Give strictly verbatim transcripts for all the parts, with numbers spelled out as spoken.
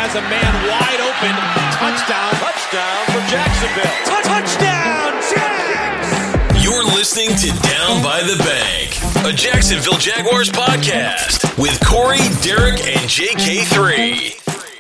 has a man wide open. Touchdown. Touchdown for Jacksonville. Touchdown, Jags! You're listening to Down by the Bank, a Jacksonville Jaguars podcast with Corey, Derek, and J K three.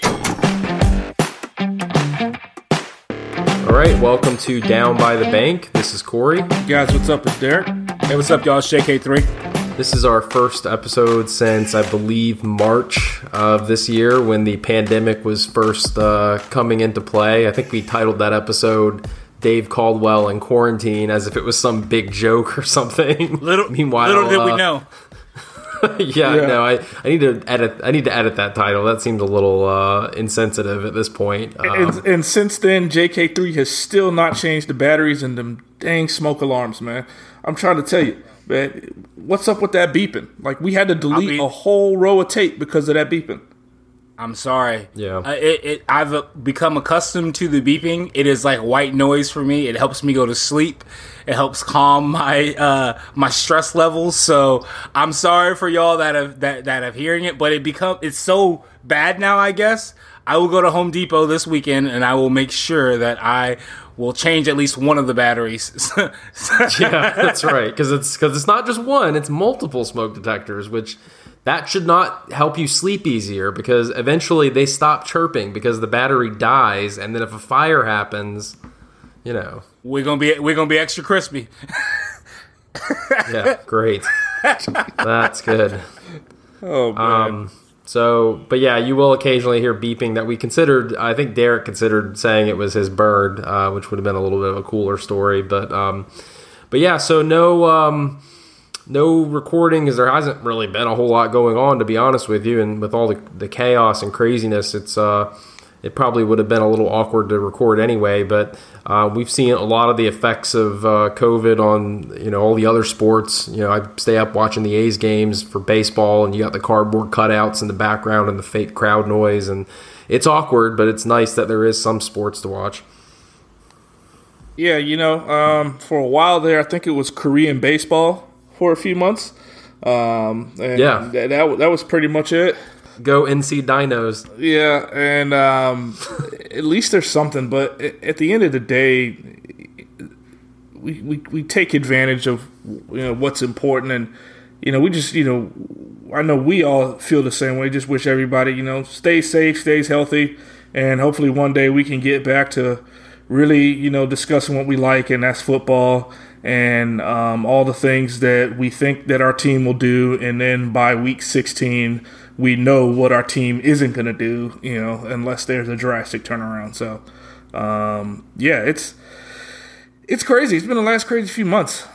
All right, welcome to Down by the Bank. This is Corey. Guys, what's up? It's Derek. Hey, what's up, y'all? It's J K three. This is our first episode since, I believe, March of this year when the pandemic was first uh, coming into play. I think we titled that episode Dave Caldwell in Quarantine as if it was some big joke or something. Little, Meanwhile, little did uh, we know. yeah, Yeah. no, I, I need to edit. I need to edit that title. That seems a little uh, insensitive at this point. Um, And, and since then, J K three has still not changed the batteries and them dang smoke alarms, man. I'm trying to tell you, man, what's up with that beeping? Like, we had to delete mean- a whole row of tape because of that beeping. I'm sorry. Yeah. Uh, it, it, I've uh, become accustomed to the beeping. It is like white noise for me. It helps me go to sleep. It helps calm my uh, my stress levels. So I'm sorry for y'all that have that, that have hearing it, but it become it's so bad now. I guess I will go to Home Depot this weekend and I will make sure that I will change at least one of the batteries. Yeah, that's right. Because it's because it's not just one; it's multiple smoke detectors, which that should not help you sleep easier. Because eventually they stop chirping because the battery dies, and then if a fire happens, you know, we're gonna be we're gonna be extra crispy. yeah, great. That's good. Oh, man. Um, so, but yeah, you will occasionally hear beeping that we considered. I think Derek considered saying it was his bird, uh, which would have been a little bit of a cooler story. But, um, but yeah, so no, um, no recording, because there hasn't really been a whole lot going on, to be honest with you. And with all the, the chaos and craziness, it's uh, it probably would have been a little awkward to record anyway. But uh, we've seen a lot of the effects of uh, COVID on, you know, all the other sports. You know, I stay up watching the A's games for baseball, and you got the cardboard cutouts in the background and the fake crowd noise, and it's awkward, but it's nice that there is some sports to watch. Yeah, you know, um, for a while there, I think it was Korean baseball for a few months. Um, and Yeah. that, that that was pretty much it. Go N C Dinos. Yeah, and um, at least there's something. But at the end of the day, we, we we take advantage of, you know, what's important, and you know we just you know I know we all feel the same way. Just wish everybody, you know, stays safe, stays healthy, and hopefully one day we can get back to really, you know, discussing what we like, and that's football and um, all the things that we think that our team will do, and then by week sixteen. We know what our team isn't going to do, you know, unless there's a drastic turnaround. So, um, yeah, it's it's crazy. It's been the last crazy few months.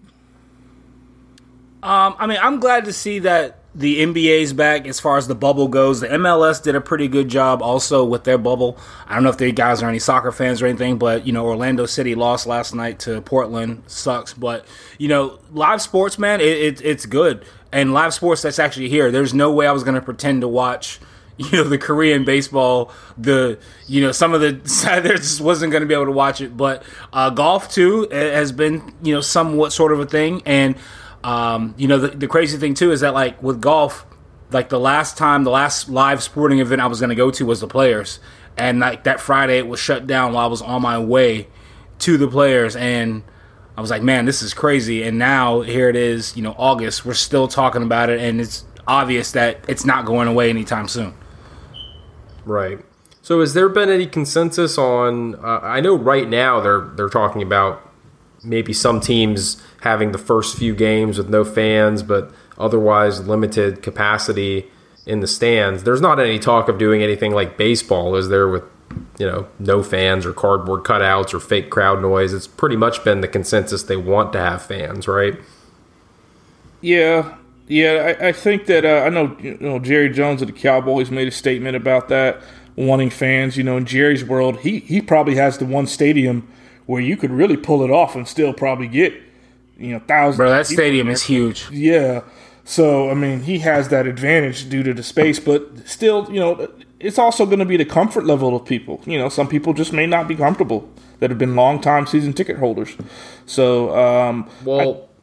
Um, I mean, I'm glad to see that the N B A's back as far as the bubble goes. The M L S did a pretty good job also with their bubble. I don't know if you guys are any soccer fans or anything, but, you know, Orlando City lost last night to Portland. Sucks. But, you know, live sports, man, it, it, it's good. And live sports that's actually here. There's no way I was going to pretend to watch, you know, the Korean baseball, the, you know, some of the, there just wasn't going to be able to watch it. But uh, golf, too, has been, you know, somewhat sort of a thing. And, um, you know, the, the crazy thing, too, is that, like, with golf, like, the last time, the last live sporting event I was going to go to was the Players. And, like, that Friday it was shut down while I was on my way to the Players. And I was like, man, this is crazy. And now here it is, you know, August. We're still talking about it, and it's obvious that it's not going away anytime soon. Right. So has there been any consensus on, uh, I know right now they're they're talking about maybe some teams having the first few games with no fans, but otherwise limited capacity in the stands. There's not any talk of doing anything like baseball, is there, with, you know, no fans or cardboard cutouts or fake crowd noise? It's pretty much been the consensus they want to have fans, right? Yeah, yeah. I, I think that uh, I know, you know, Jerry Jones of the Cowboys made a statement about that, wanting fans. You know, in Jerry's world, he he probably has the one stadium where you could really pull it off and still probably get, you know, thousands. Bro, that of people stadium there. is huge. Yeah. So, I mean, he has that advantage due to the space, but still, you know, it's also going to be the comfort level of people. You know, some people just may not be comfortable that have been long-time season ticket holders. So, um, Well,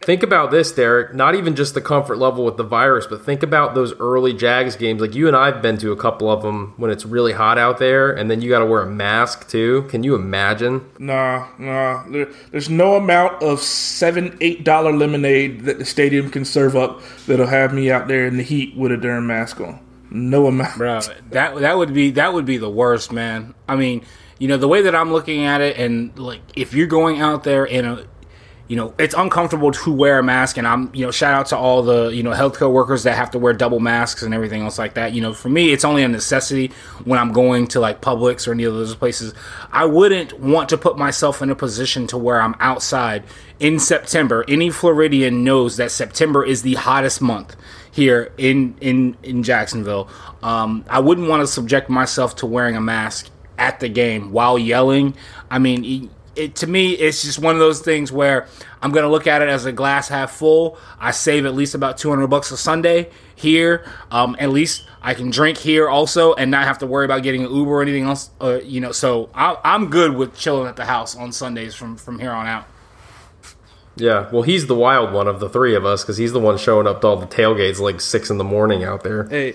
think about this, Derek. Not even just the comfort level with the virus, but think about those early Jags games. Like you and I have been to a couple of them when it's really hot out there, and then you got to wear a mask too. Can you imagine? Nah, nah. There, there's no amount of seven, eight dollar lemonade that the stadium can serve up that'll have me out there in the heat with a darn mask on. No amount, bro. That that would be that would be the worst, man. I mean, you know, the way that I'm looking at it, and like if you're going out there in a You know, it's uncomfortable to wear a mask, and I'm, you know, shout out to all the, you know, healthcare workers that have to wear double masks and everything else like that. You know, for me, it's only a necessity when I'm going to like Publix or any of those places. I wouldn't want to put myself in a position to where I'm outside in September. Any Floridian knows that September is the hottest month here in in in Jacksonville. Um, I wouldn't want to subject myself to wearing a mask at the game while yelling. I mean. It, to me, it's just one of those things where I'm going to look at it as a glass half full. I save at least about two hundred bucks a Sunday here. Um, at least I can drink here also and not have to worry about getting an Uber or anything else. Uh, you know, so I, I'm good with chilling at the house on Sundays from, from here on out. Yeah, well, he's the wild one of the three of us because he's the one showing up to all the tailgates like six in the morning out there. Hey.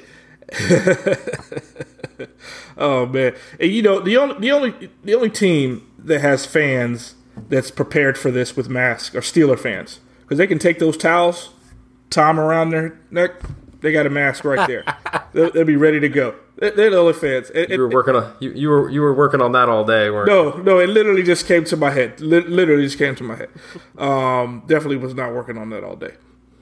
Oh man, and you know the only the only the only team that has fans that's prepared for this with masks are Steeler fans because they can take those towels, tie them around their neck. They got a mask right there. they'll, they'll be ready to go. They're the only fans. It, you were working on you, you were you were working on that all day, weren't no, you? No, no. It literally just came to my head. Li- literally just came to my head. Um, definitely was not working on that all day.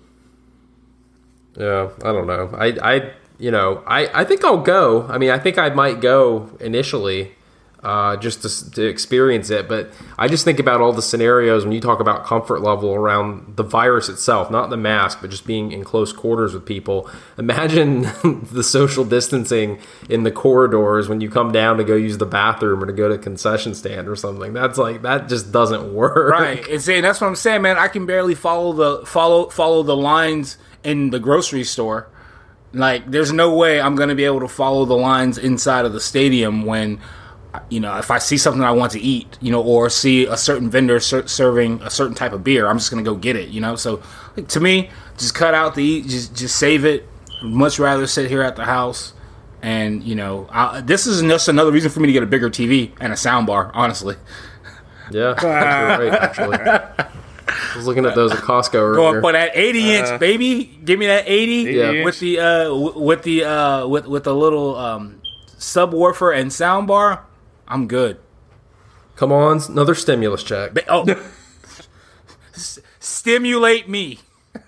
Yeah, I don't know. I I. You know, I, I think I'll go. I mean, I think I might go initially uh, just to, to experience it. But I just think about all the scenarios when you talk about comfort level around the virus itself, not the mask, but just being in close quarters with people. Imagine the social distancing in the corridors when you come down to go use the bathroom or to go to a concession stand or something. That's like, that just doesn't work. Right. And saying that's what I'm saying, man. I can barely follow the follow follow the lines in the grocery store. Like, there's no way I'm going to be able to follow the lines inside of the stadium when, you know, if I see something I want to eat, you know, or see a certain vendor ser- serving a certain type of beer, I'm just going to go get it, you know? So, like, to me, just cut out the eat, just just save it. Much rather sit here at the house. And, you know, I, this is just another reason for me to get a bigger T V and a sound bar, honestly. Yeah, that's right, actually. I was looking at those at Costco earlier. Going for that eighty inch, uh, baby. Give me that eighty yeah. with the uh, w- with the uh, with with the little um, subwoofer and soundbar. I'm good. Come on, another stimulus check. Ba- oh, S- stimulate me.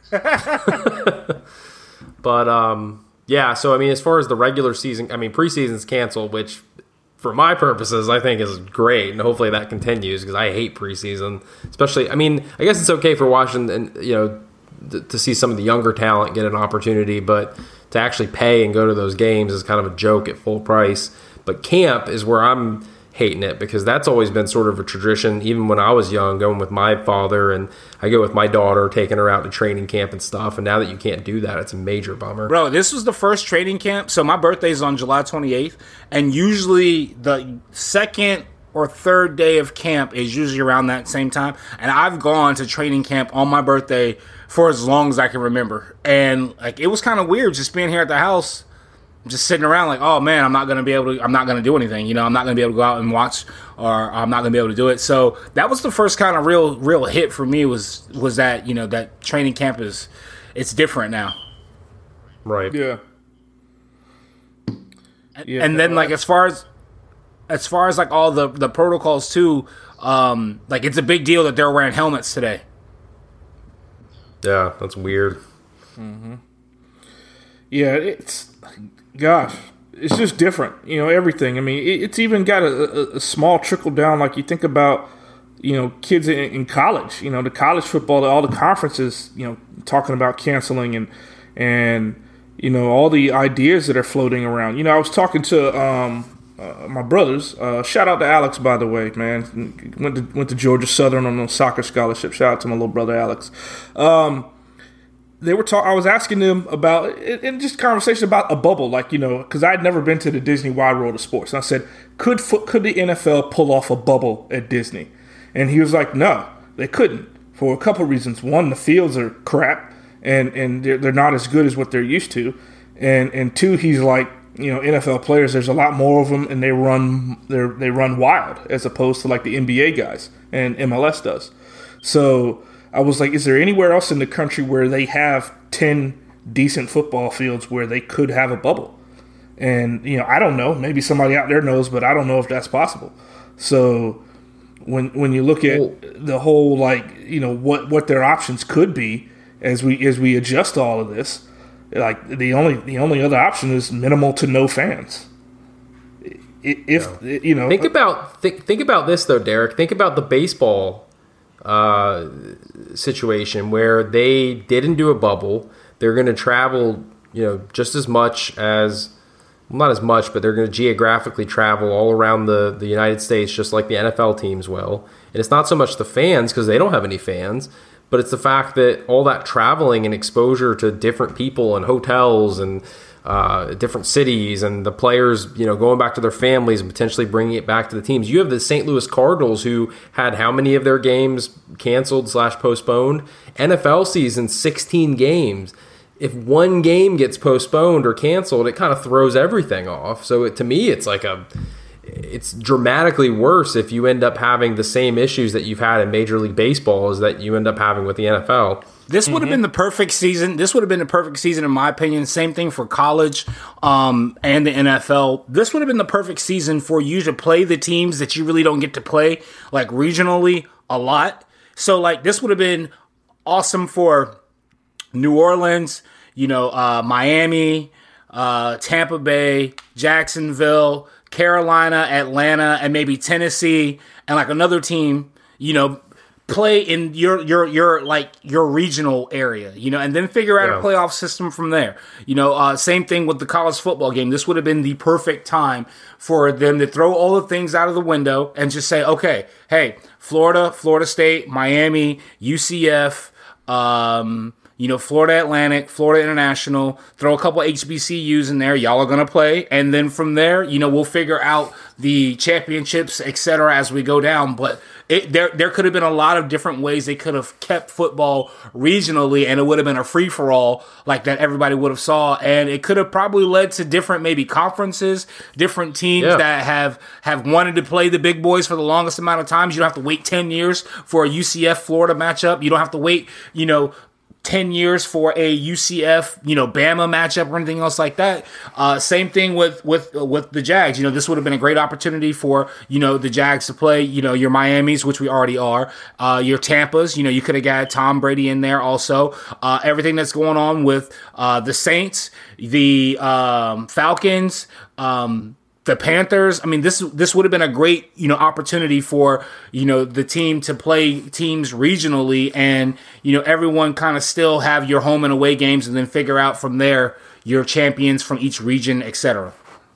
But um, yeah. So I mean, as far as the regular season, I mean, preseason's canceled, which, for my purposes, I think is great, and hopefully that continues because I hate preseason, especially. I mean, I guess it's okay for Washington, you know, th- to see some of the younger talent get an opportunity, but to actually pay and go to those games is kind of a joke at full price. But camp is where I'm hating it because that's always been sort of a tradition, even when I was young, going with my father, and I go with my daughter, taking her out to training camp and stuff. And now that you can't do that, it's a major bummer. Bro, this was the first training camp. So my birthday is on July twenty-eighth, and usually the second or third day of camp is usually around that same time. And I've gone to training camp on my birthday for as long as I can remember. And like, it was kind of weird just being here at the house, just sitting around like, oh man, I'm not going to be able to, I'm not going to do anything. You know, I'm not going to be able to go out and watch, or I'm not going to be able to do it. So that was the first kind of real, real hit for me was, was that, you know, that training camp is, it's different now. Right. Yeah. And, yeah. and then like, as far as, as far as like all the, the protocols too, um, like it's a big deal that they're wearing helmets today. Yeah. That's weird. Mm-hmm. Yeah. It's, gosh, it's just different, you know, everything. I mean, it's even got a, a, a small trickle down. Like you think about, you know, kids in, in college, you know, the college football, all the conferences, you know, talking about canceling and, and, you know, all the ideas that are floating around. You know, I was talking to um, uh, my brothers. Uh, shout out to Alex, by the way, man. Went to, went to Georgia Southern on a soccer scholarship. Shout out to my little brother, Alex. Um, They were talk. I was asking them about, and just conversation about a bubble, like, you know, because I'd never been to the Disney Wide World of Sports. And I said, could could the N F L pull off a bubble at Disney? And he was like, no, they couldn't, for a couple reasons. One, the fields are crap, and and they're, they're not as good as what they're used to, and and two, he's like, you know, N F L players. There's a lot more of them, and they run they they run wild as opposed to like the N B A guys and M L S does. So I was like, is there anywhere else in the country where they have ten decent football fields where they could have a bubble? And, you know, I don't know. Maybe somebody out there knows, but I don't know if that's possible. So when when you look at the whole, like, you know, what, what their options could be as we as we adjust all of this, like the only the only other option is minimal to no fans. If yeah. you know, think about think think about this though, Derek. Think about the baseball uh, situation where they didn't do a bubble. They're going to travel, you know, just as much as. Not as much, but they're going to geographically travel all around the, the United States, just like the N F L teams will. And it's not so much the fans, because they don't have any fans, but it's the fact that all that traveling and exposure to different people and hotels and uh, different cities, and the players, you know, going back to their families and potentially bringing it back to the teams. You have the Saint Louis Cardinals, who had how many of their games canceled slash postponed? N F L season, sixteen games. If one game gets postponed or canceled, it kind of throws everything off. So it, to me, it's like a, it's dramatically worse if you end up having the same issues that you've had in Major League Baseball as that you end up having with the N F L. This would have mm-hmm. been the perfect season. This would have been the perfect season, in my opinion. Same thing for college um, and the N F L. This would have been the perfect season for you to play the teams that you really don't get to play, like regionally, a lot. So, like, this would have been awesome for New Orleans, you know, uh, Miami, uh, Tampa Bay, Jacksonville, Carolina, Atlanta, and maybe Tennessee, and like another team, you know, play in your your your like your regional area, you know, and then figure out yeah. a playoff system from there. You know, uh, same thing with the college football game. This would have been the perfect time for them to throw all the things out of the window and just say, okay, hey, Florida, Florida State, Miami, U C F, um, you know, Florida Atlantic, Florida International, throw a couple H B C Us in there. Y'all are going to play. And then from there, you know, we'll figure out the championships, et cetera, as we go down. But it, there there could have been a lot of different ways they could have kept football regionally, and it would have been a free-for-all like that everybody would have saw. And it could have probably led to different maybe conferences, different teams yeah. that have, have wanted to play the big boys for the longest amount of times. You don't have to wait ten years for a U C F-Florida matchup. You don't have to wait, you know, ten years for a U C F, you know, Bama matchup or anything else like that. Uh, same thing with, with, with the Jags. You know, this would have been a great opportunity for, you know, the Jags to play, you know, your Miamis, which we already are, uh, your Tampas, you know, you could have got Tom Brady in there also. Uh, everything that's going on with, uh, the Saints, the, um, Falcons, um, the Panthers. I mean, this this would have been a great, you know, opportunity for, you know, the team to play teams regionally, and, you know, everyone kind of still have your home and away games, and then figure out from there your champions from each region, et cetera.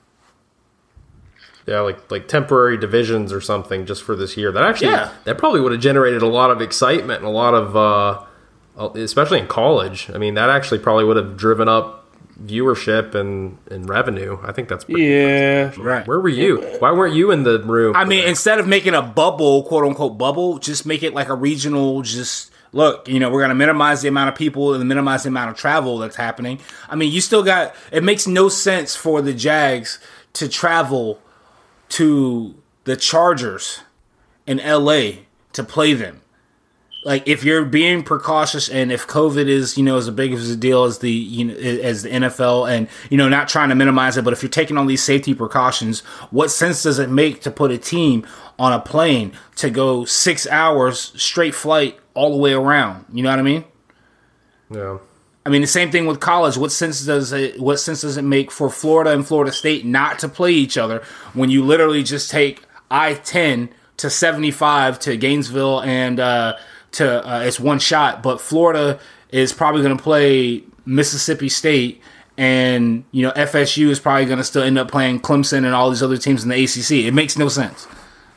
Yeah, like like temporary divisions or something just for this year. That actually yeah. that probably would have generated a lot of excitement and a lot of, uh, especially in college. I mean, that actually probably would have driven up viewership and, and revenue. I think that's pretty yeah impressive. Right. Where were you? Why weren't you in the room? I mean, that? Instead of making a bubble, quote unquote bubble, just make it like a regional. Just look, you know, we're gonna minimize the amount of people and minimize the amount of travel that's happening. I mean, you still got. It makes no sense for the Jags to travel to the Chargers in L A to play them. Like, if you're being precautious, and if COVID is, you know, as big of a deal as the, you know, as the N F L, and, you know, not trying to minimize it, but if you're taking all these safety precautions, what sense does it make to put a team on a plane to go six hours straight flight all the way around? You know what I mean? Yeah. I mean, the same thing with college. What sense does it? What sense does it make for Florida and Florida State not to play each other when you literally just take I ten to seventy-five to Gainesville and uh, to uh, it's one shot, but Florida is probably going to play Mississippi State, and, you know, F S U is probably going to still end up playing Clemson and all these other teams in the A C C. It makes no sense.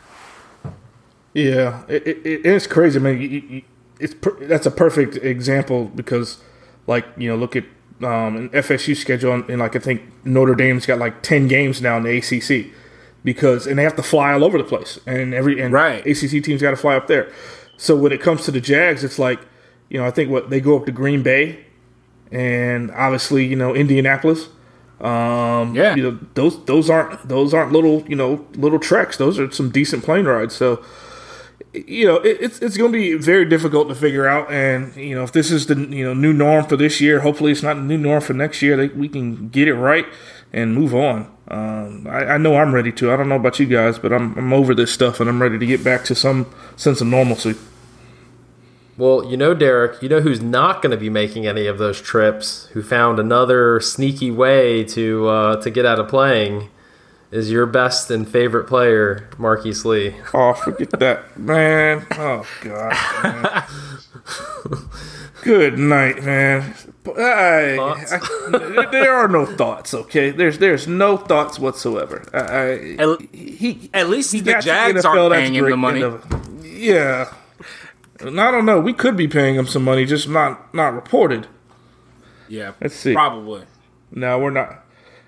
Yeah, it, it, it's crazy. I mean, it's that's a perfect example because, like, you know, look at um, an F S U schedule, and, and like I think Notre Dame's got like ten games now in the A C C because, and they have to fly all over the place, and every and right. A C C teams got to fly up there. So when it comes to the Jags, it's like, you know, I think what they go up to Green Bay and obviously, you know, Indianapolis. Um, yeah. You know, those those aren't those aren't little, you know, little treks. Those are some decent plane rides. So, you know, it, it's it's going to be very difficult to figure out. And, you know, if this is the, you know, new norm for this year, hopefully it's not the new norm for next year. They, we can get it right and move on. Um, I, I know I'm ready to. I don't know about you guys, but I'm I'm over this stuff and I'm ready to get back to some sense of normalcy. Well, you know, Derek, you know who's not going to be making any of those trips, who found another sneaky way to uh, to get out of playing, is your best and favorite player, Marquise Lee. Oh, forget that, man. Oh, God, man. Good night, man. I, I, there are no thoughts, okay? There's there's no thoughts whatsoever. I, I, at, he, at least he the got Jags the N F L, aren't paying him the money. The, yeah. And I don't know. We could be paying him some money, just not not reported. Yeah. Let's see. Probably. No, we're not.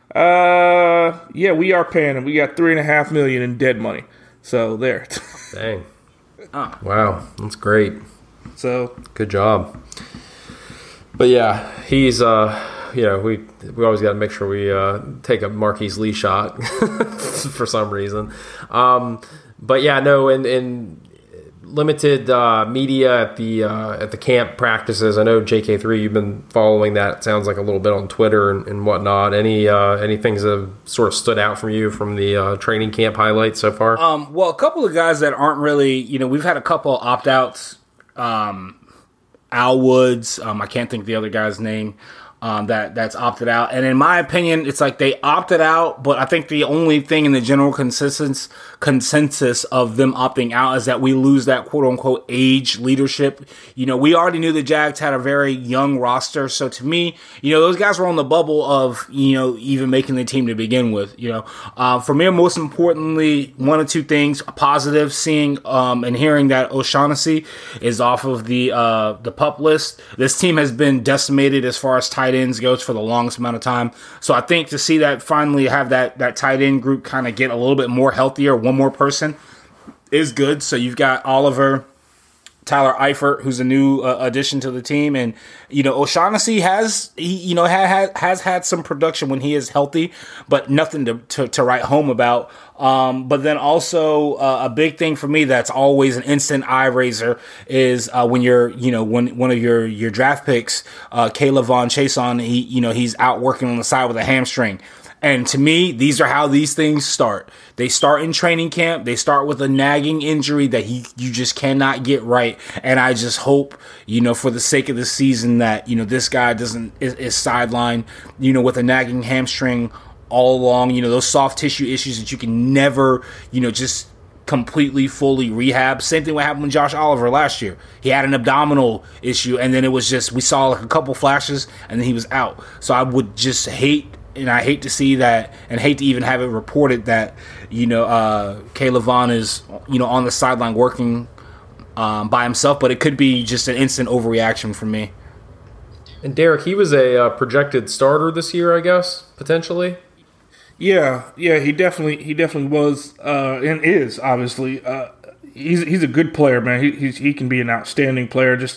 Uh, yeah, we are paying him. We got three and a half million in dead money. So there. Dang. Oh. Wow, that's great. So good job. But yeah, he's uh, you know, we we always got to make sure we uh take a Marquise Lee shot for some reason. Um, but yeah, no, and and. Limited uh, media at the uh, at the camp practices. I know J K three, you've been following that. It sounds like a little bit on Twitter and, and whatnot. Any uh, any things that have sort of stood out from you from the uh, training camp highlights so far? Um, well, a couple of guys that aren't really, you know, we've had a couple opt outs. Um, Al Woods, um, I can't think of the other guy's name. Um, that that's opted out, and in my opinion, it's like they opted out. But I think the only thing in the general consensus consensus of them opting out is that we lose that quote unquote age leadership. You know, we already knew the Jags had a very young roster, so to me, you know, those guys were on the bubble of, you know, even making the team to begin with. You know, uh, for me, most importantly, one or two things: positive, seeing um, and hearing that O'Shaughnessy is off of the uh, the PUP list. This team has been decimated as far as tight ends goes for the longest amount of time. So I think to see that finally have that that tight end group kind of get a little bit more healthier, one more person, is good. So you've got Oliver, Tyler Eifert, who's a new uh, addition to the team, and you know O'Shaughnessy has he, you know ha, ha, has had some production when he is healthy, but nothing to to, to write home about. Um, but then also uh, a big thing for me that's always an instant eye raiser is uh, when you're you know when one of your your draft picks, uh, Caleb Von Chason, he you know he's out working on the side with a hamstring. And to me, these are how these things start. They start in training camp. They start with a nagging injury that he you just cannot get right. And I just hope, you know, for the sake of the season that, you know, this guy doesn't is, is sidelined, you know, with a nagging hamstring all along. You know, those soft tissue issues that you can never, you know, just completely, fully rehab. Same thing what happened with Josh Oliver last year. He had an abdominal issue, and then it was just, we saw like a couple flashes, and then he was out. So I would just hate And I hate to see that, and hate to even have it reported that, you know, uh, Caleb Vaughn is, you know, on the sideline working um, by himself. But it could be just an instant overreaction from me. And Derek, he was a uh, projected starter this year, I guess, potentially. Yeah, yeah, he definitely, he definitely was, uh, and is obviously. Uh, he's he's a good player, man. He he's, he can be an outstanding player. Just.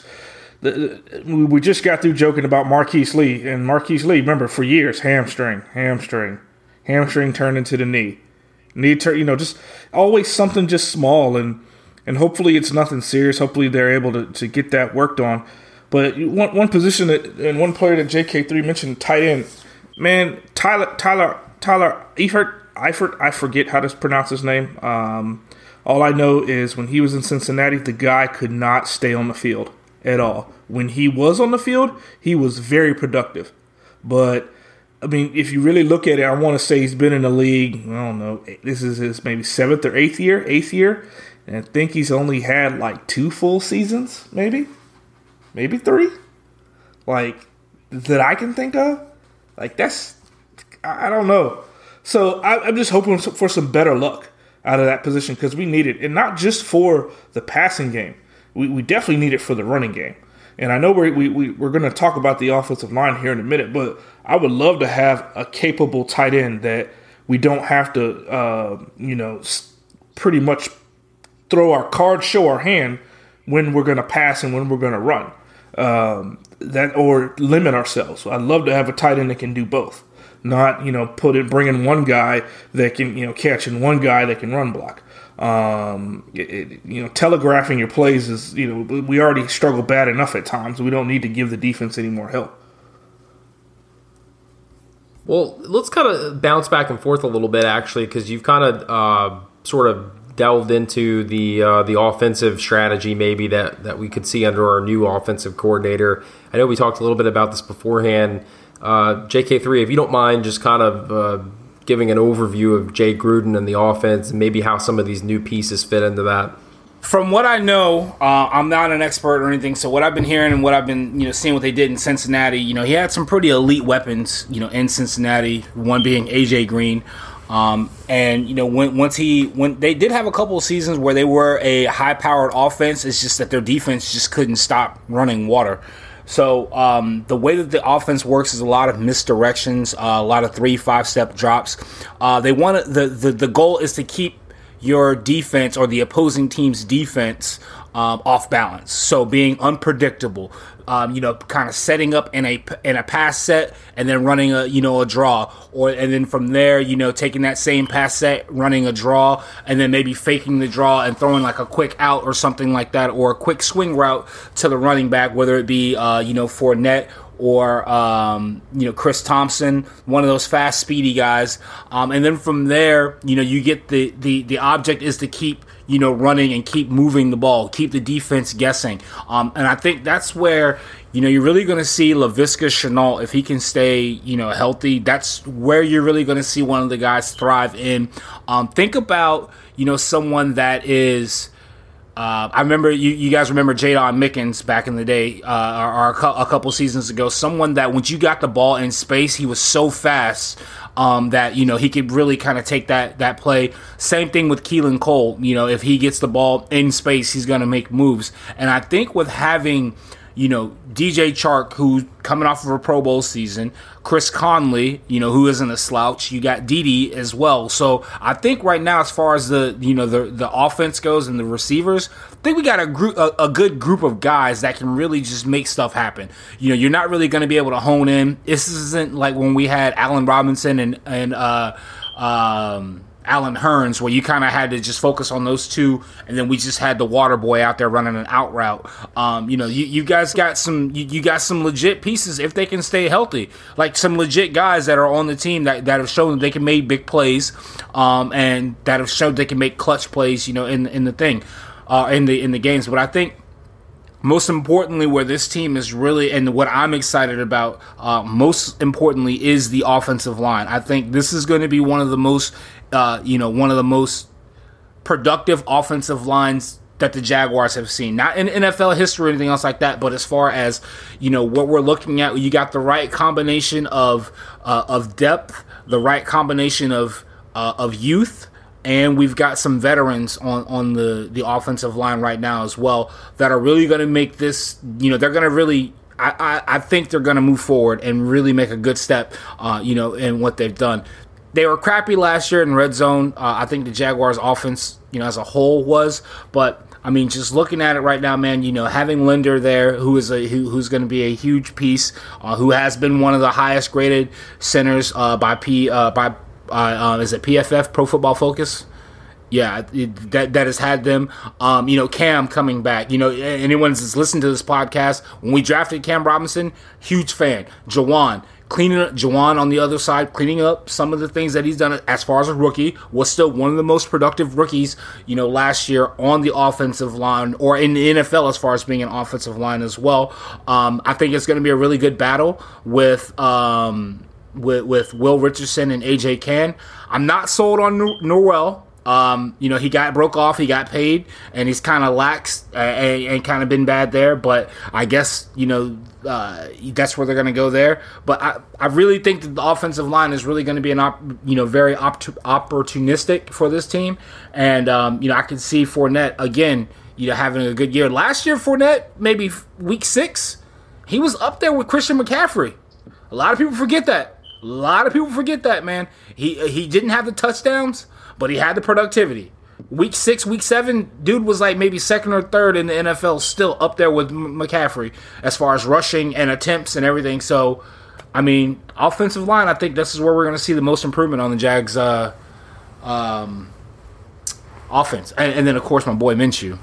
We just got through joking about Marquise Lee, and Marquise Lee, remember, for years, hamstring, hamstring, hamstring turned into the knee. Knee turn, you know, just always something just small, and and hopefully it's nothing serious. Hopefully they're able to, to get that worked on. But one one position that, and one player that J K three mentioned, tight end, man, Tyler Tyler Tyler Eifert, Eifert, I forget how to pronounce his name. Um, all I know is when he was in Cincinnati, the guy could not stay on the field at all. When he was on the field, he was very productive. But, I mean, if you really look at it, I want to say he's been in the league, I don't know, this is his maybe seventh or eighth year, eighth year, and I think he's only had like two full seasons, maybe, maybe three, like, that I can think of. Like, that's, I don't know. So I, I'm just hoping for some better luck out of that position because we need it. And not just for the passing game. We, we definitely need it for the running game. And I know we're, we, we, we're going to talk about the offensive line here in a minute, but I would love to have a capable tight end that we don't have to, uh, you know, pretty much throw our card, show our hand when we're going to pass and when we're going to run. Um, that or limit ourselves. I'd love to have a tight end that can do both. Not, you know, put it, bring in one guy that can, you know, catch and one guy that can run block. Um, it, it, you know, telegraphing your plays is, you know, we already struggle bad enough at times. We don't need to give the defense any more help. Well, let's kind of bounce back and forth a little bit, actually, because you've kind of uh, sort of delved into the uh, the offensive strategy maybe that, that we could see under our new offensive coordinator. I know we talked a little bit about this beforehand. Uh, J K three, if you don't mind just kind of uh, giving an overview of Jay Gruden and the offense and maybe how some of these new pieces fit into that. From what I know, uh, I'm not an expert or anything, so what I've been hearing and what I've been, you know, seeing what they did in Cincinnati, you know, he had some pretty elite weapons, you know, in Cincinnati, one being A J Green. Um, and, you know, when, once he, when they did have a couple of seasons where they were a high-powered offense, it's just that their defense just couldn't stop running water. So um, the way that the offense works is a lot of misdirections, uh, a lot of three, five-step drops. Uh, they want the, the the goal is to keep your defense or the opposing team's defense um, off balance. So being unpredictable, um, you know, kind of setting up in a in a pass set and then running a you know a draw, or and then from there you know taking that same pass set, running a draw, and then maybe faking the draw and throwing like a quick out or something like that, or a quick swing route to the running back, whether it be uh, you know Fournette or um, you know Chris Thompson, one of those fast, speedy guys, um, and then from there, you know, you get the the the object is to keep you know running and keep moving the ball, keep the defense guessing, um, and I think that's where you know you're really going to see Laviska Shenault if he can stay you know healthy. That's where you're really going to see one of the guys thrive in. Um, think about you know someone that is. Uh, I remember you, you guys remember Jadon Mickens back in the day, uh, or, or a, cu- a couple seasons ago. Someone that when you got the ball in space, he was so fast um, that you know he could really kind of take that that play. Same thing with Keelan Cole. You know, if he gets the ball in space, he's going to make moves. And I think with having you know D J Chark, who's coming off of a Pro Bowl season, Chris Conley, you know, who isn't a slouch. You got Dede as well. So I think right now, as far as the you know the the offense goes and the receivers, I think we got a group a, a good group of guys that can really just make stuff happen. You know, you're not really going to be able to hone in. This isn't like when we had Allen Robinson and and uh, um, Allen Hurns, where you kind of had to just focus on those two, and then we just had the water boy out there running an out route. Um, you know, you, you guys got some you, you got some legit pieces if they can stay healthy, like some legit guys that are on the team that, that have shown that they can make big plays, um, and that have shown they can make clutch plays. You know, in in the thing, uh, in the in the games. But I think most importantly, where this team is really, and what I'm excited about, uh, most importantly, is the offensive line. I think this is going to be one of the most Uh, you know, one of the most productive offensive lines that the Jaguars have seen. Not in N F L history or anything else like that, but as far as, you know, what we're looking at, you got the right combination of uh, of depth, the right combination of uh, of youth, and we've got some veterans on, on the, the offensive line right now as well that are really going to make this, you know, they're going to really, I, I, I think they're going to move forward and really make a good step, uh, you know, in what they've done. They were crappy last year in red zone. Uh, I think the Jaguars' offense, you know, as a whole was. But I mean, just looking at it right now, man, you know, having Linder there, who is a who, who's going to be a huge piece, uh, who has been one of the highest graded centers uh, by P uh, by uh, uh, is it P F F, Pro Football Focus? Yeah, it, that that has had them. Um, you know, Cam coming back. You know, anyone that's listened to this podcast, when we drafted Cam Robinson, huge fan. Jawan. Cleaning up, Jawan on the other side, cleaning up some of the things that he's done as far as a rookie, was still one of the most productive rookies, you know, last year on the offensive line, or in the N F L as far as being an offensive line as well. Um, I think it's going to be a really good battle with um, with, with Will Richardson and A J Cann. I'm not sold on Norwell. Um, you know, he got broke off, he got paid, and he's kind of lax uh, and, and kind of been bad there. But I guess, you know, uh, that's where they're going to go there. But I, I really think that the offensive line is really going to be an, op, you know, very op- opportunistic for this team. And, um, you know, I can see Fournette, again, you know, having a good year. Last year, Fournette, maybe week six, he was up there with Christian McCaffrey. A lot of people forget that. A lot of people forget that, man. He, he didn't have the touchdowns, but he had the productivity. week six, week seven, dude was like maybe second or third in the N F L, still up there with M- McCaffrey as far as rushing and attempts and everything. So, I mean, offensive line, I think this is where we're going to see the most improvement on the Jags' uh, um, offense. And, and then, of course, my boy Minshew.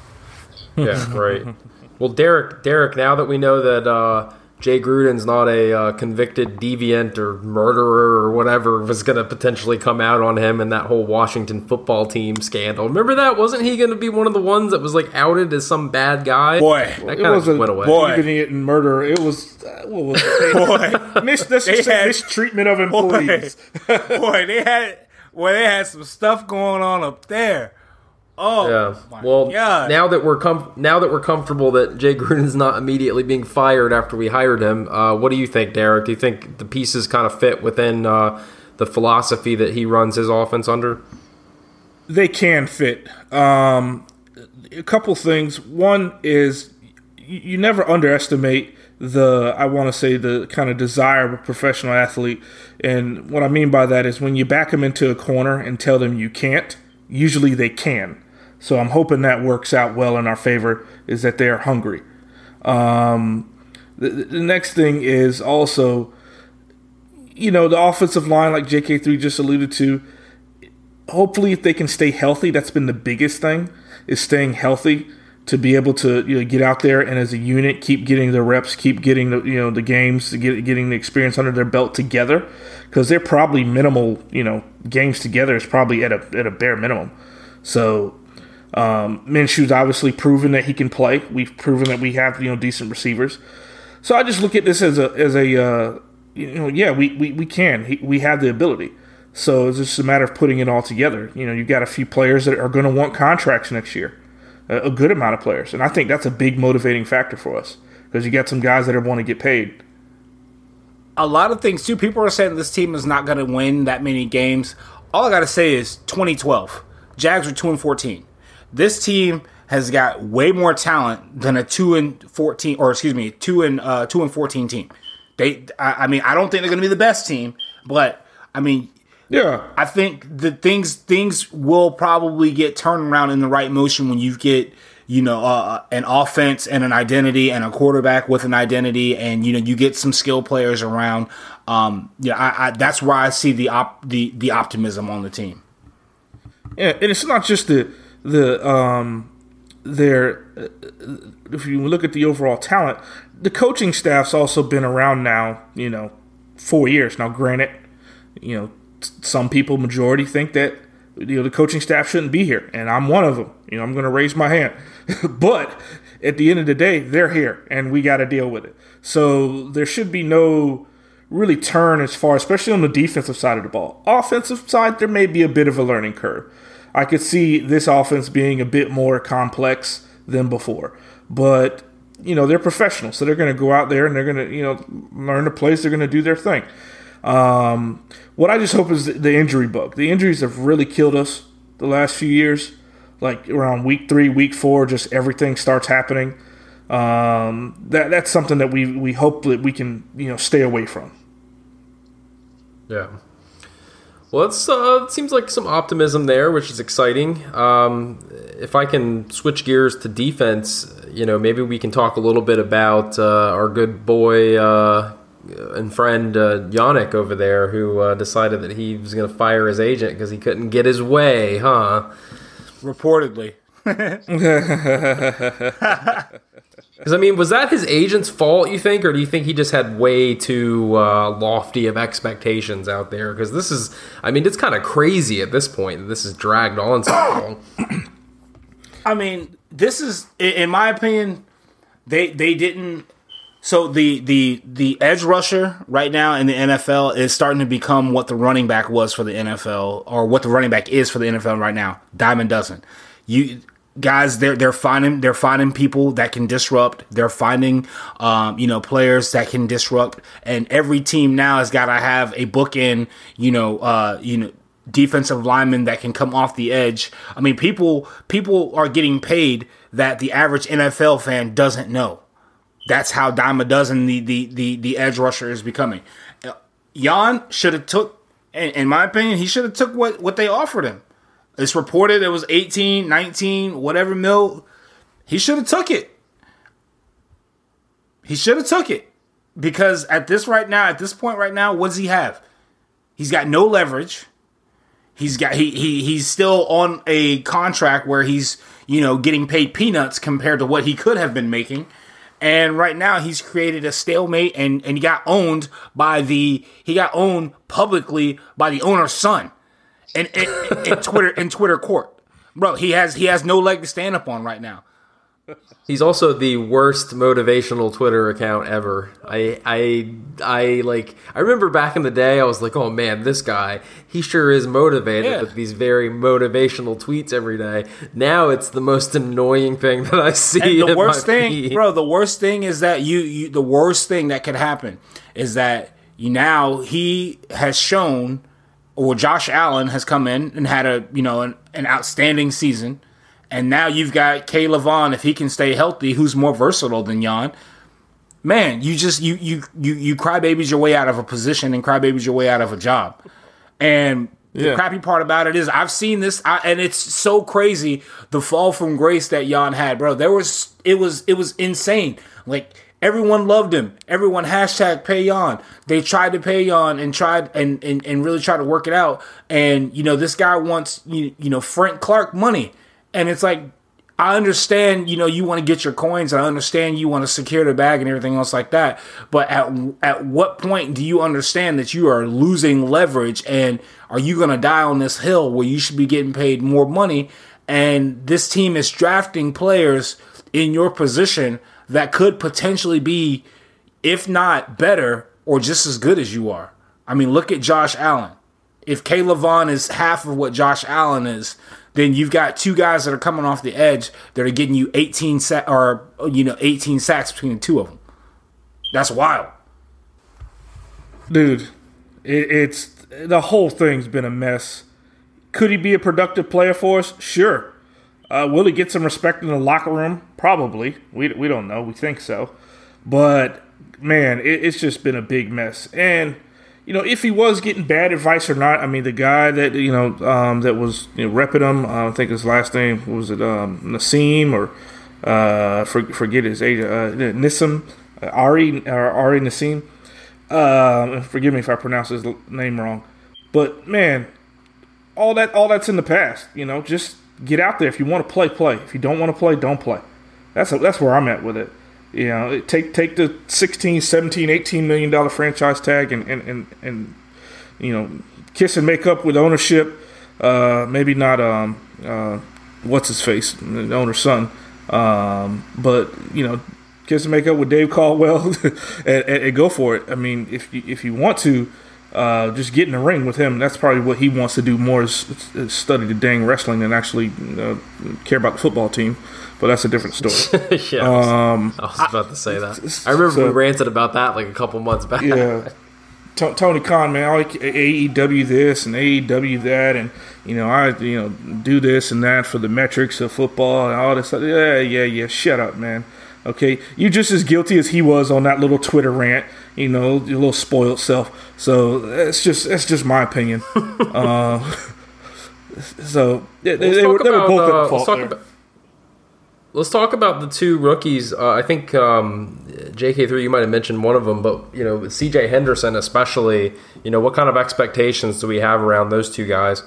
Yeah, right. Well, Derek, Derek, now that we know that uh, Jay Gruden's not a uh, convicted deviant or murderer or whatever was going to potentially come out on him and that whole Washington football team scandal. Remember that? Wasn't he going to be one of the ones that was like outed as some bad guy? Boy, that it kind was of a went away. boy. deviant and murder. It was uh, what was it? Boy, Mis- let's They just say had- mistreatment of employees. boy, they had boy, they had some stuff going on up there. Oh, Yeah. my Well, God. now that we're com- now that we're comfortable that Jay Gruden's not immediately being fired after we hired him, uh, what do you think, Derek? Do you think the pieces kind of fit within uh, the philosophy that he runs his offense under? They can fit. Um, a couple things. One is you, you never underestimate the, I want to say, the kind of desire of a professional athlete. And what I mean by that is when you back them into a corner and tell them you can't, usually they can. So I'm hoping that works out well in our favor, is that they are hungry. Um, the, the next thing is also, you know, the offensive line, like J K three just alluded to, hopefully if they can stay healthy, that's been the biggest thing, is staying healthy to be able to, you know, get out there and as a unit keep getting the reps, keep getting the, you know, the games, to get getting the experience under their belt together, because they're probably minimal, you know, games together is probably at a at a bare minimum. So um, Minshew's obviously proven that he can play. We've proven that we have, you know, decent receivers. So I just look at this as a as a uh, you know, yeah, we we, we can he, we have the ability. So it's just a matter of putting it all together. You know, you got a few players that are going to want contracts next year, a, a good amount of players, and I think that's a big motivating factor for us because you got some guys that are want to get paid. A lot of things too. People are saying this team is not going to win that many games. All I got to say is twenty twelve, Jags were two and fourteen. This team has got way more talent than a two and fourteen, or excuse me, two and uh, two and fourteen team. They, I, I mean, I don't think they're going to be the best team, but I mean, Yeah, I think the things things will probably get turned around in the right motion when you get, you know, uh, an offense and an identity and a quarterback with an identity, and you know you get some skill players around. Um, yeah, I, I, that's where I see the op, the the optimism on the team. yeah, and it's not just the the um their. Uh, if you look at the overall talent, the coaching staff's also been around now. You know, four years now. Granted, you know, some people, majority, think that, you know, the coaching staff shouldn't be here, and I'm one of them. You know, I'm going to raise my hand. But at the end of the day, they're here, and we got to deal with it. So there should be no really turn as far, especially on the defensive side of the ball. Offensive side, there may be a bit of a learning curve. I could see this offense being a bit more complex than before. But, you know, they're professionals, so they're going to go out there and they're going to, you know, learn the plays. They're going to do their thing. Um, what I just hope is the injury bug. The injuries have really killed us the last few years. Like around week three, week four, just everything starts happening. Um, that that's something that we we hope that we can, you know, stay away from. Yeah. Well, it's, uh, it seems like some optimism there, which is exciting. Um, if I can switch gears to defense, you know, maybe we can talk a little bit about uh, our good boy uh, and friend uh, Yannick over there, who uh, decided that he was going to fire his agent because he couldn't get his way, huh? Reportedly. Because, I mean, was that his agent's fault, you think, or do you think he just had way too uh, lofty of expectations out there? Because this is, I mean, it's kind of crazy at this point that this is dragged on so long. I mean, this is, in my opinion, they they didn't. So the the the edge rusher right now in the N F L is starting to become what the running back was for the N F L, or what the running back is for the N F L right now. Dime a dozen. You guys, they're they're finding they're finding people that can disrupt. They're finding um, you know players that can disrupt, and every team now has got to have a bookend. You know, uh, you know. defensive lineman that can come off the edge. I mean, people people are getting paid that the average N F L fan doesn't know. That's how dime a dozen the the the, the edge rusher is becoming. Jan should have took, in my opinion, he should have took what, what they offered him. It's reported it was eighteen, nineteen, whatever mil. He should have took it. He should have took it. Because at this right now, at this point right now, what does he have? He's got no leverage. He's got he he he's still on a contract where he's, you know, getting paid peanuts compared to what he could have been making. And right now he's created a stalemate, and, and he got owned by the he got owned publicly by the owner's son in, in, in Twitter in Twitter court. Bro, he has he has no leg to stand up on right now. He's also the worst motivational Twitter account ever. I, I, I like. I remember back in the day, I was like, "Oh man, this guy, he sure is motivated Yeah. with these very motivational tweets every day." Now it's the most annoying thing that I see. And the in worst my thing, feed. bro, the worst thing is that you, you, the worst thing that could happen is that you now he has shown, or Josh Allen has come in and had a, you know, an, an outstanding season. And now you've got Caleb Vaughn, if he can stay healthy, who's more versatile than Jan. Man, you just you you you you crybabies your way out of a position and crybabies your way out of a job. And the Yeah. crappy part about it is I've seen this, I, and it's so crazy the fall from grace that Jan had, bro. There was it was it was insane. Like everyone loved him. Everyone hashtag pay Jan. They tried to pay Jan and tried and, and and really tried to work it out. And you know this guy wants you you know Frank Clark money. And it's like, I understand, you know, you want to get your coins. I understand you want to secure the bag and everything else like that. But at at what point do you understand that you are losing leverage? And are you going to die on this hill where you should be getting paid more money? And this team is drafting players in your position that could potentially be, if not better, or just as good as you are. I mean, look at Josh Allen. If Caleb Vaughn is half of what Josh Allen is, then you've got two guys that are coming off the edge that are getting you eighteen sa- or you know eighteen sacks between the two of them. That's wild, Dude, it, it's the whole thing's been a mess. Could he be a productive player for us? Sure. Uh, will he get some respect in the locker room? Probably. We we don't know. We think so. But man, it, it's just been a big mess. And you know, if he was getting bad advice or not, I mean, the guy that, you know, um, that was, you know, repping him, uh, I think his last name, was it um, Nassim or, uh, for, forget his age, uh, Nissim, uh, Ari, or Ari Nassim. Uh, forgive me if I pronounce his name wrong. But, man, all that all that's in the past, you know, just get out there. If you want to play, play. If you don't want to play, don't play. That's a, that's where I'm at with it. You know, take take the sixteen, seventeen, eighteen million dollar franchise tag and, and, and, and you know, kiss and make up with ownership. Uh, maybe not um uh what's his face, the owner's son. Um, but you know, kiss and make up with Dave Caldwell and, and, and go for it. I mean, if you, if you want to, uh, just get in the ring with him. That's probably what he wants to do more is, is study the dang wrestling than actually uh, care about the football team. But that's a different story. yeah, I was, um, I was about to say that. I remember so, we ranted about that like a couple months back. Yeah, T- Tony Khan, man, all A E W this and A E W that, and you know, I you know do this and that for the metrics of football and all this stuff. Yeah, yeah, yeah. Shut up, man. Okay, you're just as guilty as he was on that little Twitter rant. You know, your little spoiled self. So that's just that's just my opinion. uh, so yeah, they, they, were, they were both uh, at fault there. About, Let's talk about the two rookies. Uh, I think um, J K three, you might have mentioned one of them, but you know, C J Henderson especially. You know, what kind of expectations do we have around those two guys?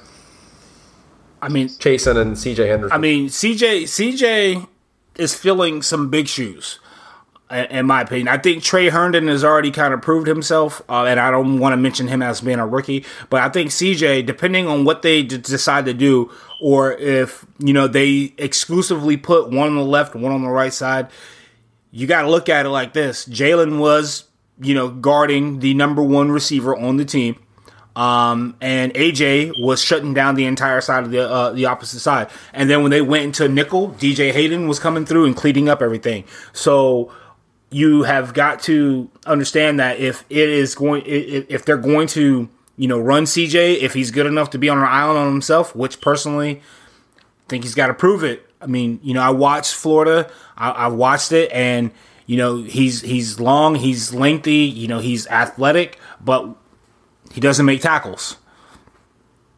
I mean, Chasen and C J Henderson. I mean, C J C J is filling some big shoes, in my opinion. I think Trey Herndon has already kind of proved himself, uh, and I don't want to mention him as being a rookie, but I think C J, depending on what they d- decide to do, or if, you know, they exclusively put one on the left, one on the right side, you got to look at it like this. Jalen was, you know, guarding the number one receiver on the team. Um, and A J was shutting down the entire side of the uh, the opposite side. And then when they went into nickel, D J Hayden was coming through and cleaning up everything. So you have got to understand that if it is going, if they're going to, you know, run C J, if he's good enough to be on an island on himself, which personally I think he's got to prove it. I mean, you know, I watched Florida, I, I watched it, and you know, he's he's long, he's lengthy, you know, he's athletic, but he doesn't make tackles.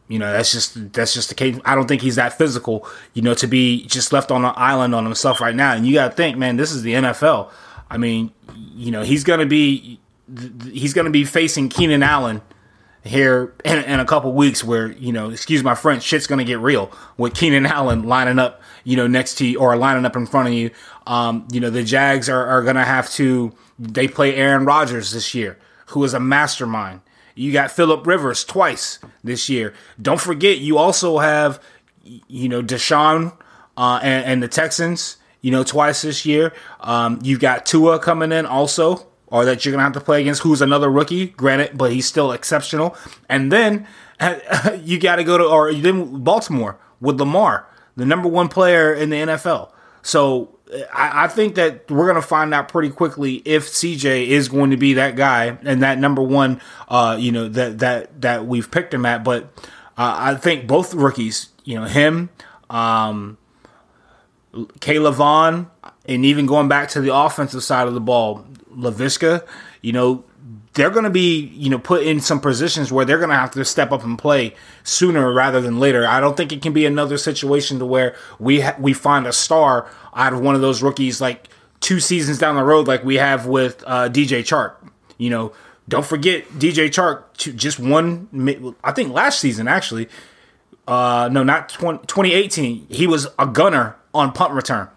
You know, that's just that's just the case. I don't think he's that physical, you know, to be just left on an island on himself right now. And you got to think, man, this is the N F L. I mean, you know, he's going to be he's going to be facing Keenan Allen here in, in a couple weeks where, you know, excuse my French, shit's going to get real with Keenan Allen lining up, you know, next to you or lining up in front of you. Um, you know, the Jags are, are going to have to, they play Aaron Rodgers this year, who is a mastermind. You got Phillip Rivers twice this year. Don't forget, you also have, you know, Deshaun uh, and, and the Texans, you know, twice this year. Um, you've got Tua coming in also, or that you're going to have to play against, who's another rookie, granted, but he's still exceptional. And then you got to go to, or you didn't, Baltimore with Lamar, the number one player in the N F L. So I, I think that we're going to find out pretty quickly if C J is going to be that guy and that number one, uh, you know, that that that we've picked him at. But uh, I think both rookies, you know, him, um, Kayla Vaughn, and even going back to the offensive side of the ball, Laviska, you know, they're going to be, you know, put in some positions where they're going to have to step up and play sooner rather than later. I don't think it can be another situation to where we ha- we find a star out of one of those rookies like two seasons down the road like we have with uh, D J Chark. You know, don't forget D J Chark just won, I think last season actually. Uh, no, not twenty eighteen. He was a gunner on punt return.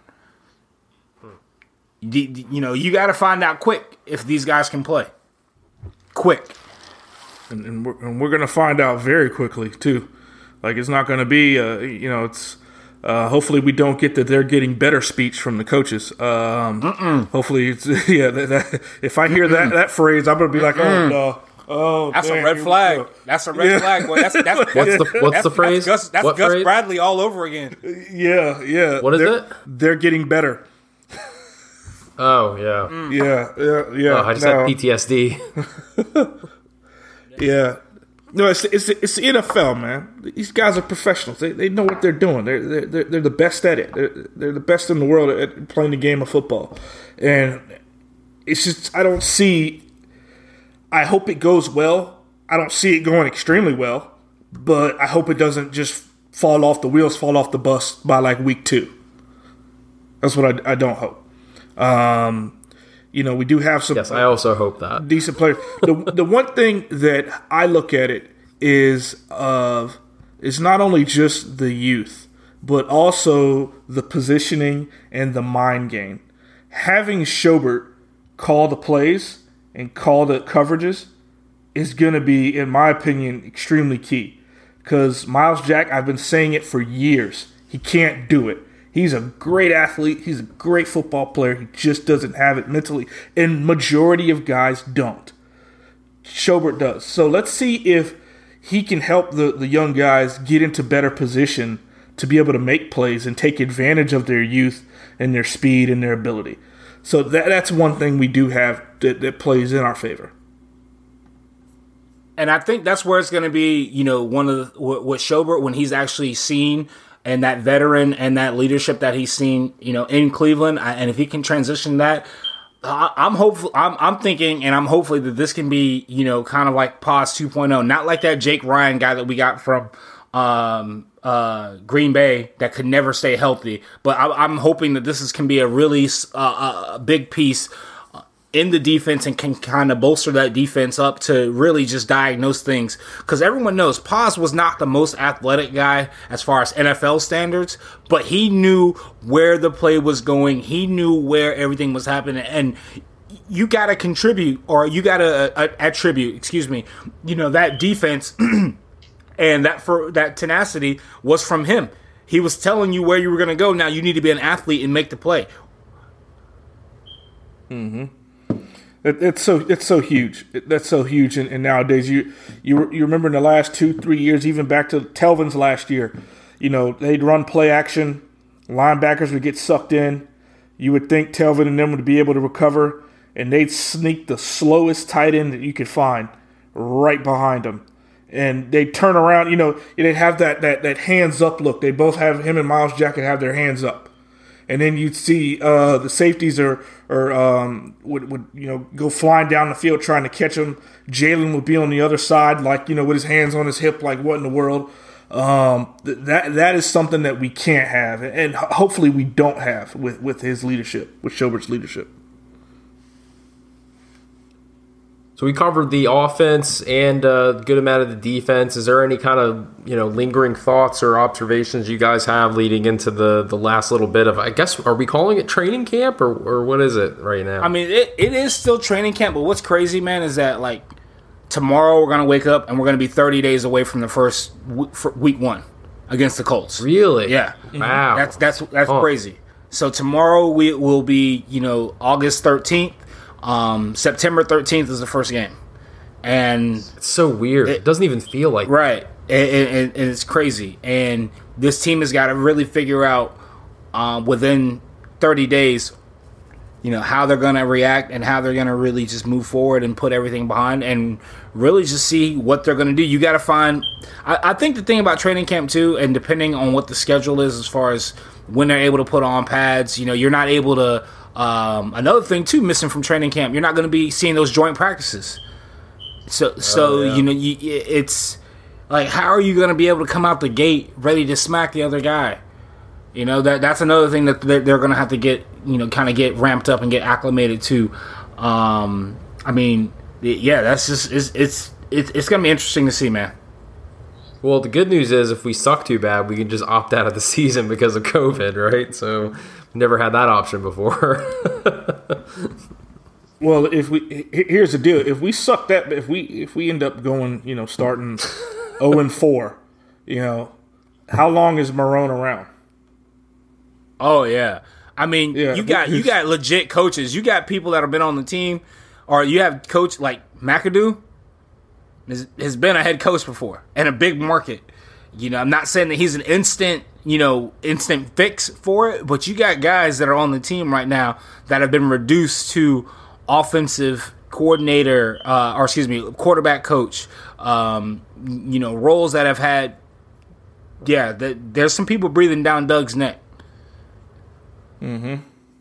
You know, you got to find out quick if these guys can play. Quick. And, and we're, and we're going to find out very quickly, too. Like, it's not going to be, uh, you know, it's, uh, hopefully we don't get that they're getting better speech from the coaches. Um, hopefully, it's, yeah, that, that, if I hear that, that phrase, I'm going to be like, oh, no. Oh, that's dang, a red flag. That's a red yeah. flag. Boy. That's, that's, What's the what's that's, the phrase? That's Gus, that's what Gus phrase? Bradley all over again. Yeah, yeah. What is they're, it? They're getting better. Oh yeah. Yeah, yeah, yeah. Oh, I just no. had P T S D. Yeah. No, it's, it's it's the N F L, man. These guys are professionals. They they know what they're doing. They're they're they're the best at it. They're, they're the best in the world at playing the game of football. And it's just I don't see. I hope it goes well. I don't see it going extremely well, but I hope it doesn't just fall off the wheels, fall off the bus by like week two. That's what I, I don't hope. Um, you know, we do have some. Yes, I also hope that. Decent players. The the one thing that I look at it is of is not only just the youth, but also the positioning and the mind game. Having Schobert call the plays and call the coverages is going to be, in my opinion, extremely key. Because Miles Jack, I've been saying it for years, he can't do it. He's a great athlete. He's a great football player. He just doesn't have it mentally. And majority of guys don't. Schobert does. So let's see if he can help the, the young guys get into better position to be able to make plays and take advantage of their youth and their speed and their ability. So that that's one thing we do have that, that plays in our favor. And I think that's where it's going to be, you know, one of the, what Schobert, when he's actually seen and that veteran and that leadership that he's seen, you know, in Cleveland, and if he can transition that, I'm hopeful. I'm, I'm thinking, and I'm hopefully that this can be, you know, kind of like Paz two point oh, not like that Jake Ryan guy that we got from um, uh, Green Bay that could never stay healthy. But I, I'm hoping that this is can be a really uh, a big piece in the defense and can kind of bolster that defense up to really just diagnose things. Because everyone knows Paz was not the most athletic guy as far as N F L standards, but he knew where the play was going. He knew where everything was happening. And you got to contribute, or you got to uh, attribute, excuse me, you know, that defense and that for that tenacity was from him. He was telling you where you were going to go. Now you need to be an athlete and make the play. Mm-hmm. It, it's so it's so huge. It, that's so huge. And, and nowadays, you you you remember in the last two three years, even back to Telvin's last year, you know they'd run play action, linebackers would get sucked in. You would think Telvin and them would be able to recover, and they'd sneak the slowest tight end that you could find right behind them, and they'd turn around. You know they'd have that that that hands up look. They both have him and Miles Jack have their hands up. and then you'd see uh, the safeties are or um, would would you know go flying down the field trying to catch him. Jalen would be on the other side, like you know, with his hands on his hip, like what in the world? Um, th- that that is something that we can't have, and ho- hopefully we don't have with, with his leadership, with Schobert's leadership. So we covered the offense and a good amount of the defense. Is there any kind of you know lingering thoughts or observations you guys have leading into the, the last little bit of, I guess, are we calling it training camp or, or what is it right now? I mean, it, it is still training camp, but what's crazy, man, is that like tomorrow we're going to wake up and we're going to be thirty days away from the first w- week one against the Colts. Really? Yeah. Wow. That's that's that's huh. crazy. So tomorrow we will be, you know, August thirteenth. Um, September thirteenth is the first game. And it's so weird. It, it doesn't even feel like right. And, and, and it's crazy. And this team has got to really figure out um, within thirty days, you know, how they're going to react and how they're going to really just move forward and put everything behind and really just see what they're going to do. You got to find I, I think the thing about training camp too, and depending on what the schedule is as far as when they're able to put on pads, you know, you're not able to um, another thing too missing from training camp, you're not going to be seeing those joint practices. So so oh, yeah. you know, you, it's like, how are you going to be able to come out the gate ready to smack the other guy? You know, that that's another thing that they're, they're going to have to get, you know, kind of get ramped up and get acclimated to. Um, I mean, yeah, that's just it's it's it's, it's going to be interesting to see, man. Well, the good news is if we suck too bad, we can just opt out of the season because of COVID, right? So we never had that option before. Well, if we here's the deal: if we suck that, if we if we end up going, you know, starting zero and four, you know, how long is Marrone around? Oh yeah, I mean, yeah. you got you got legit coaches. You got people that have been on the team, or you have coach like McAdoo has, has been a head coach before and a big market. You know, I'm not saying that he's an instant, you know, instant fix for it, but you got guys that are on the team right now that have been reduced to offensive coordinator, uh, or excuse me, quarterback coach. Um, you know, roles that have had. Yeah, the, there's some people breathing down Doug's neck. Mm-hmm.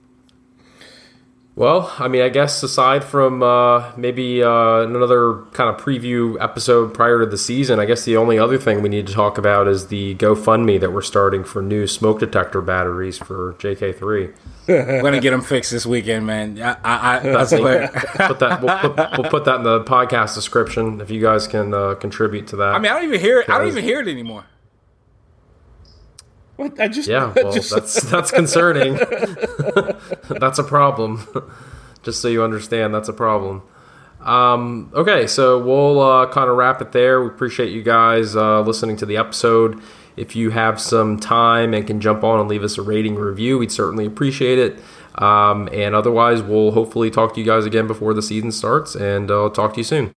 Well, I mean, I guess aside from uh, maybe uh, another kind of preview episode prior to the season, I guess the only other thing we need to talk about is the GoFundMe that we're starting for new smoke detector batteries for J K three. We're gonna get them fixed this weekend, man. I, I, I swear. put that, we'll, put, we'll put that in the podcast description if you guys can uh, contribute to that. I mean, I don't even hear it. I don't even hear it anymore. What? I just yeah, I well, just... that's that's concerning. That's a problem. Just so you understand, that's a problem. Um, okay, so we'll uh, kind of wrap it there. We appreciate you guys uh, listening to the episode. If you have some time and can jump on and leave us a rating review, we'd certainly appreciate it. Um, and otherwise, we'll hopefully talk to you guys again before the season starts, and I'll uh, talk to you soon.